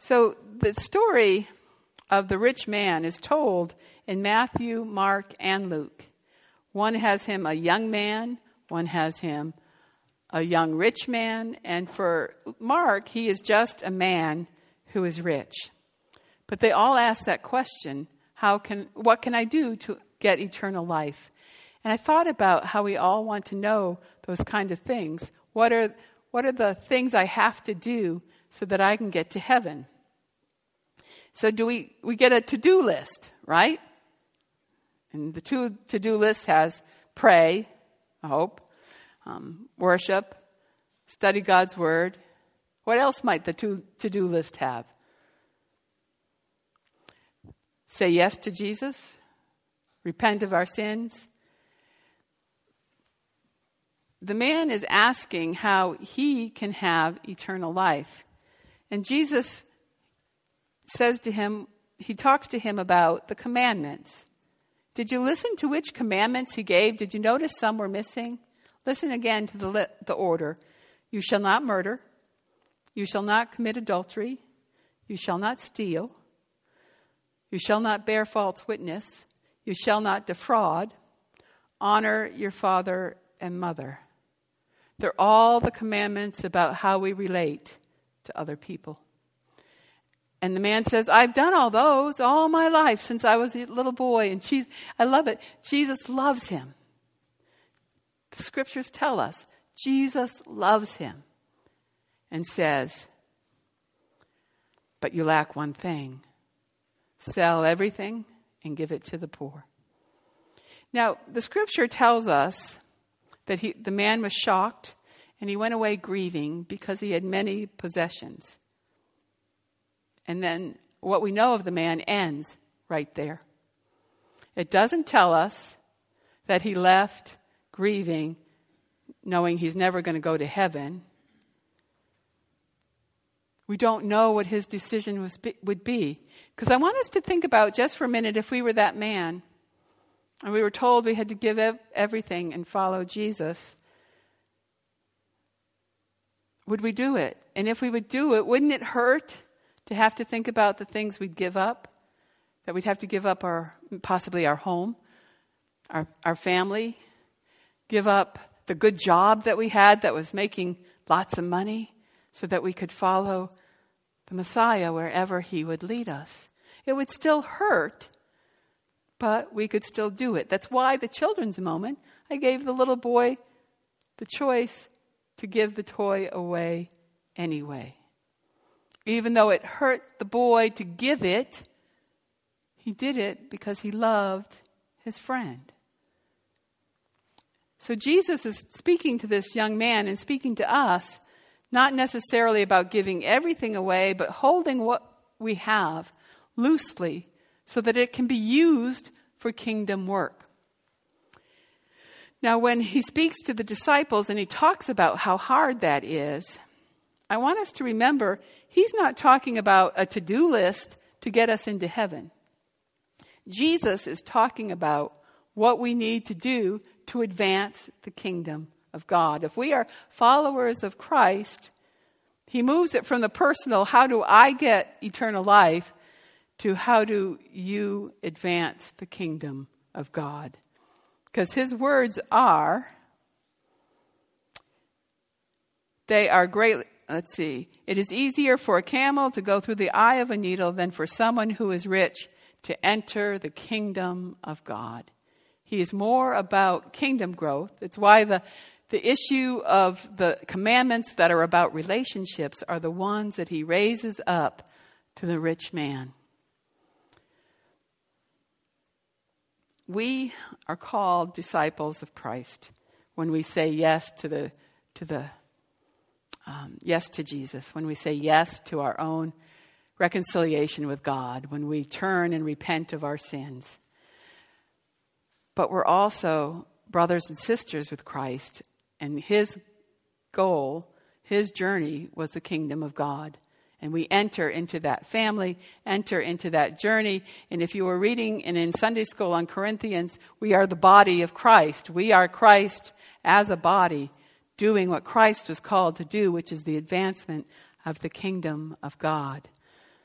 So the story of the rich man is told in Matthew, Mark, and Luke. One has him a young man, one has him a young rich man, and for Mark, he is just a man who is rich. But they all ask that question, what can I do to get eternal life? And I thought about how we all want to know those kind of things. What are the things I have to do so that I can get to heaven? So we get a to-do list, right? And the to-do list has pray, I hope, worship, study God's word. What else might the to-do list have? Say yes to Jesus, repent of our sins. The man is asking how he can have eternal life. And Jesus says to him, he talks to him about the commandments. Did you listen to which commandments he gave? Did you notice some were missing? Listen again to the order. You shall not murder. You shall not commit adultery. You shall not steal. You shall not bear false witness. You shall not defraud. Honor your father and mother. They're all the commandments about how we relate to other people. And the man says, I've done all those all my life since I was a little boy. And I love it. Jesus loves him. The scriptures tell us Jesus loves him and says, but you lack one thing. Sell everything and give it to the poor. Now, the scripture tells us that the man was shocked and he went away grieving because he had many possessions. And then what we know of the man ends right there. It doesn't tell us that he left grieving, knowing he's never going to go to heaven. We don't know what his decision would be. Because I want us to think about just for a minute, if we were that man, and we were told we had to give everything and follow Jesus, would we do it? And if we would do it, wouldn't it hurt to have to think about the things we'd give up? That we'd have to give up possibly our home, our family, give up the good job that we had that was making lots of money so that we could follow the Messiah wherever he would lead us. It would still hurt, but we could still do it. That's why the children's moment, I gave the little boy the choice to give the toy away anyway. Even though it hurt the boy to give it, he did it because he loved his friend. So Jesus is speaking to this young man and speaking to us, not necessarily about giving everything away, but holding what we have loosely so that it can be used for kingdom work. Now, when he speaks to the disciples and he talks about how hard that is, I want us to remember he's not talking about a to-do list to get us into heaven. Jesus is talking about what we need to do to advance the kingdom of God. If we are followers of Christ, he moves it from the personal, how do I get eternal life, to how do you advance the kingdom of God? Because his words are, they are greatly, it is easier for a camel to go through the eye of a needle than for someone who is rich to enter the kingdom of God. He is more about kingdom growth. It's why the issue of the commandments that are about relationships are the ones that he raises up to the rich man. We are called disciples of Christ when we say yes to yes to Jesus, when we say yes to our own reconciliation with God, when we turn and repent of our sins. But we're also brothers and sisters with Christ, and his goal, his journey was the kingdom of God. And we enter into that family, enter into that journey. And if you were reading and in Sunday school on Corinthians, we are the body of Christ. We are Christ as a body doing what Christ was called to do, which is the advancement of the kingdom of God.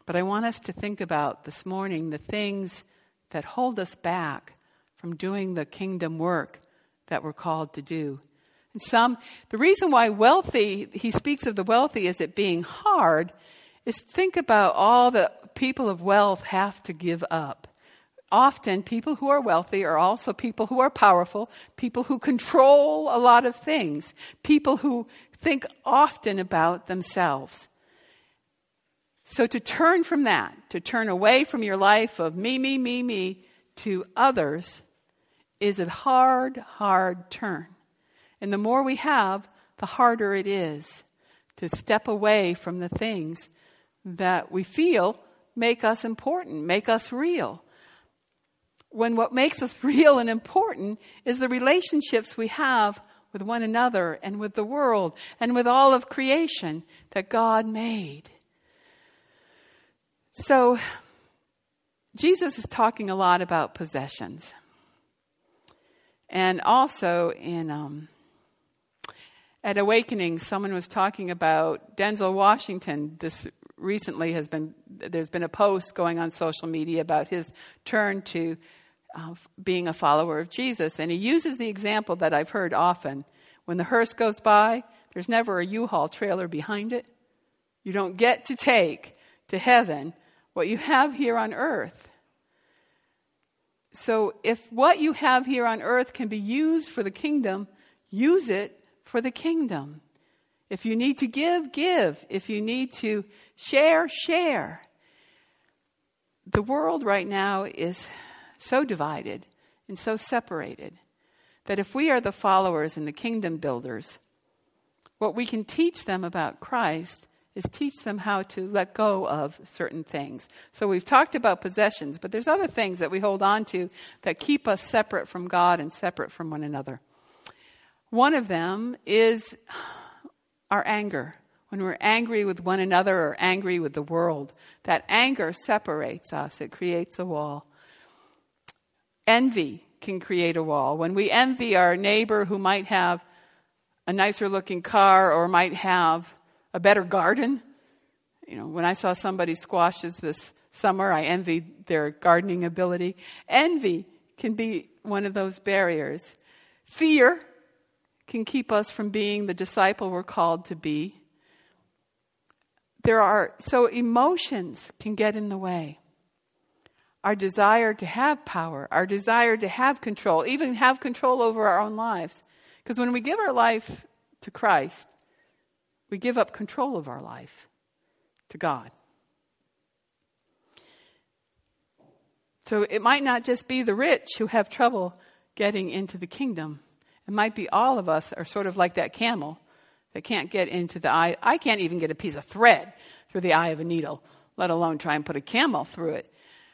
But I want us to think about this morning the things that hold us back from doing the kingdom work that we're called to do. And the reason why he speaks of the wealthy as it being hard, is think about all the people of wealth have to give up. Often people who are wealthy are also people who are powerful, people who control a lot of things, people who think often about themselves. So to turn from that, to turn away from your life of me, to others is a hard, hard turn. And the more we have, the harder it is to step away from the things that we feel make us important, make us real. When what makes us real and important is the relationships we have with one another and with the world and with all of creation that God made. So, Jesus is talking a lot about possessions. And also at Awakening, someone was talking about Denzel Washington. There's been a post going on social media about his turn to being a follower of Jesus. And he uses the example that I've heard often. When the hearse goes by, there's never a U-Haul trailer behind it. You don't get to take to heaven what you have here on earth. So if what you have here on earth can be used for the kingdom, use it for the kingdom. If you need to give, give. If you need to share, share. The world right now is so divided and so separated that if we are the followers and the kingdom builders, what we can teach them about Christ is teach them how to let go of certain things. So we've talked about possessions, but there's other things that we hold on to that keep us separate from God and separate from one another. One of them is our anger. When we're angry with one another or angry with the world, that anger separates us. It creates a wall. Envy can create a wall. When we envy our neighbor who might have a nicer looking car or might have a better garden. When I saw somebody squashes this summer, I envied their gardening ability. Envy can be one of those barriers. Fear can keep us from being the disciple we're called to be. So emotions can get in the way. Our desire to have power, our desire to have control, even have control over our own lives. Because when we give our life to Christ, we give up control of our life to God. So it might not just be the rich who have trouble getting into the kingdom. It might be all of us are sort of like that camel that can't get into the eye. I can't even get a piece of thread through the eye of a needle, let alone try and put a camel through it.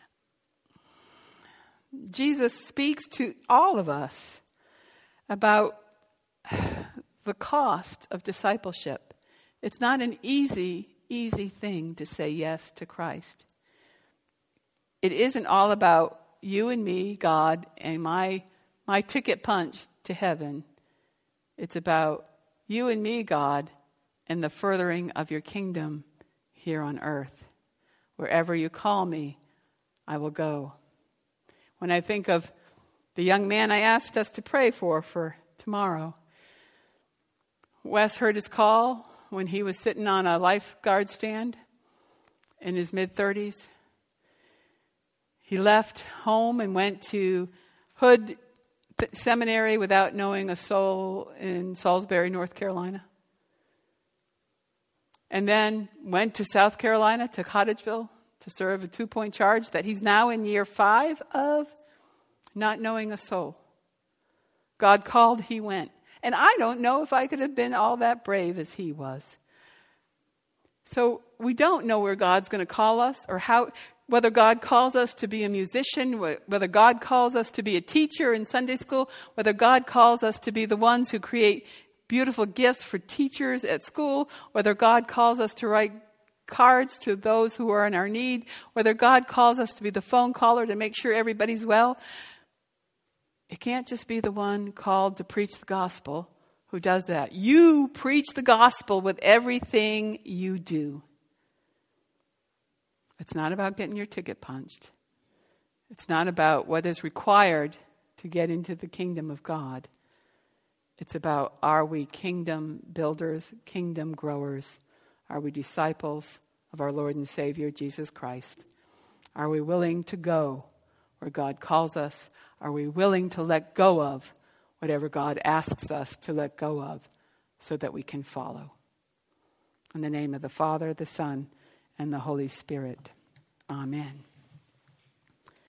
Jesus speaks to all of us about the cost of discipleship. It's not an easy thing to say yes to Christ. It isn't all about you and me, God, and my ticket punch to heaven. It's about you and me, God, and the furthering of your kingdom here on earth. Wherever you call me, I will go. When I think of the young man I asked us to pray for tomorrow, Wes heard his call when he was sitting on a lifeguard stand in his mid-30s. He left home and went to Hood Seminary without knowing a soul in Salisbury, North Carolina. And then went to South Carolina, to Cottageville, to serve a 2-point charge that he's now in year 5 of, not knowing a soul. God called, he went. And I don't know if I could have been all that brave as he was. So we don't know where God's going to call us or whether God calls us to be a musician, whether God calls us to be a teacher in Sunday school, whether God calls us to be the ones who create beautiful gifts for teachers at school, whether God calls us to write cards to those who are in our need, whether God calls us to be the phone caller to make sure everybody's well. It can't just be the one called to preach the gospel who does that. You preach the gospel with everything you do. It's not about getting your ticket punched. It's not about what is required to get into the kingdom of God. It's about, are we kingdom builders, kingdom growers? Are we disciples of our Lord and Savior, Jesus Christ? Are we willing to go where God calls us? Are we willing to let go of whatever God asks us to let go of so that we can follow? In the name of the Father, the Son, and the Holy Spirit. Amen.